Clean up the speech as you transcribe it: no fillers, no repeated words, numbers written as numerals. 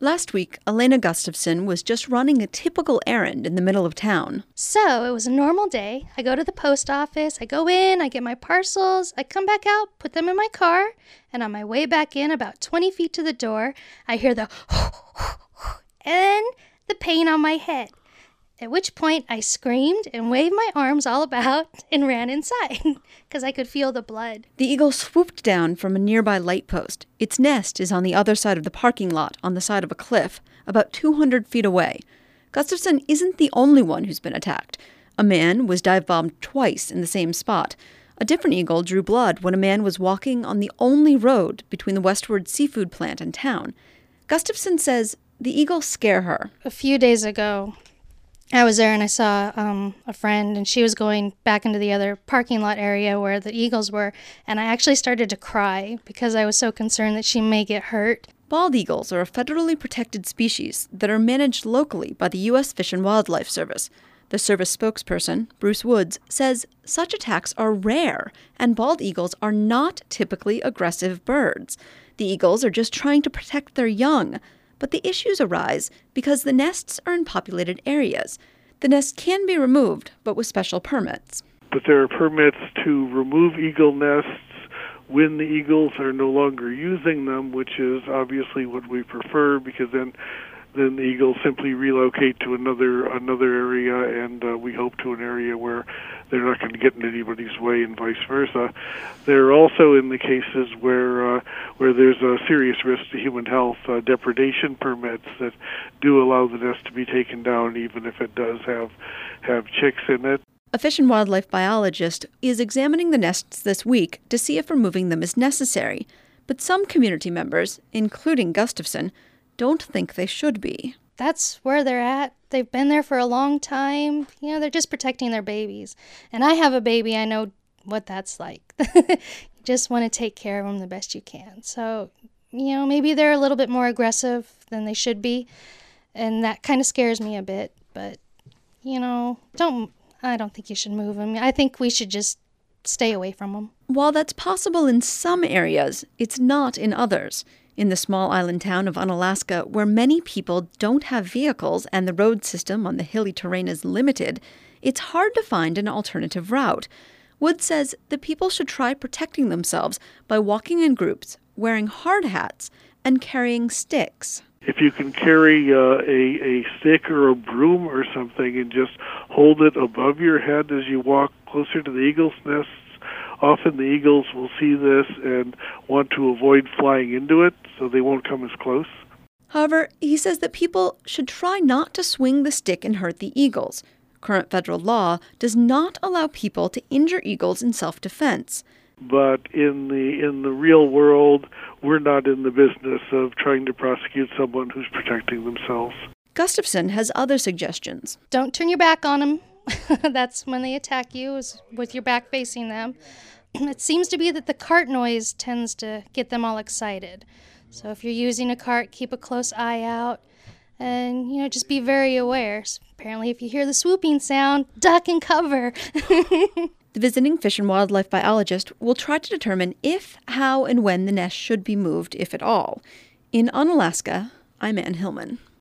Last week, Elena Gustafson was just running a typical errand in the middle of town. So, it was a normal day. I go to the post office, I go in, I get my parcels, I come back out, put them in my car, and on my way back in, about 20 feet to the door, I hear the and the pain on my head. At which point, I screamed and waved my arms all about and ran inside because I could feel the blood. The eagle swooped down from a nearby light post. Its nest is on the other side of the parking lot on the side of a cliff, about 200 feet away. Gustafson isn't the only one who's been attacked. A man was dive-bombed twice in the same spot. A different eagle drew blood when a man was walking on the only road between the Westward seafood plant and town. Gustafson says the eagles scare her. A few days ago, I was there and I saw a friend, and she was going back into the other parking lot area where the eagles were, and I actually started to cry because I was so concerned that she may get hurt. Bald eagles are a federally protected species that are managed locally by the U.S. Fish and Wildlife Service. The service spokesperson, Bruce Woods, says such attacks are rare, and bald eagles are not typically aggressive birds. The eagles are just trying to protect their young. But the issues arise because the nests are in populated areas. The nests can be removed, but with special permits. But there are permits to remove eagle nests when the eagles are no longer using them, which is obviously what we prefer, because then the eagles simply relocate to another area, and we hope to an area where they're not going to get in anybody's way, and vice versa. There are also, in the cases where there's a serious risk to human health, depredation permits that do allow the nest to be taken down, even if it does have chicks in it. A fish and wildlife biologist is examining the nests this week to see if removing them is necessary. But some community members, including Gustafson, don't think they should be. That's where they're at. They've been there for a long time. They're just protecting their babies. And I have a baby. I know what that's like. You just want to take care of them the best you can. So, maybe they're a little bit more aggressive than they should be. And that kind of scares me a bit. But, I don't think you should move them. I think we should just stay away from them. While that's possible in some areas, it's not in others. In the small island town of Unalaska, where many people don't have vehicles and the road system on the hilly terrain is limited, it's hard to find an alternative route. Wood says the people should try protecting themselves by walking in groups, wearing hard hats, and carrying sticks. If you can carry a stick or a broom or something and just hold it above your head as you walk closer to the eagle's nests, often the eagles will see this and want to avoid flying into it, so they won't come as close. However, he says that people should try not to swing the stick and hurt the eagles. Current federal law does not allow people to injure eagles in self-defense. But in the real world, we're not in the business of trying to prosecute someone who's protecting themselves. Gustafson has other suggestions. Don't turn your back on them. That's when they attack you, is with your back facing them. It seems to be that the cart noise tends to get them all excited. So if you're using a cart, keep a close eye out and, just be very aware. Apparently, if you hear the swooping sound, duck and cover. The visiting fish and wildlife biologist will try to determine if, how, and when the nest should be moved, if at all. In Unalaska, I'm Ann Hillman.